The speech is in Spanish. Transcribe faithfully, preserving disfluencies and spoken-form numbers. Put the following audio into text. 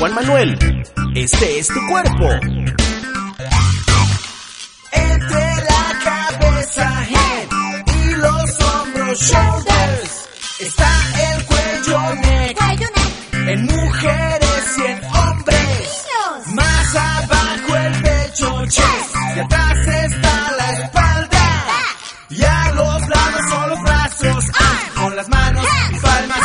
Juan Manuel. Este es tu cuerpo. Entre la cabeza, head, y los hombros, shoulders, está el cuello, neck, en mujeres y en hombres. Más abajo el pecho, chest, y atrás está la espalda. Y a los lados son los brazos, con las manos y palmas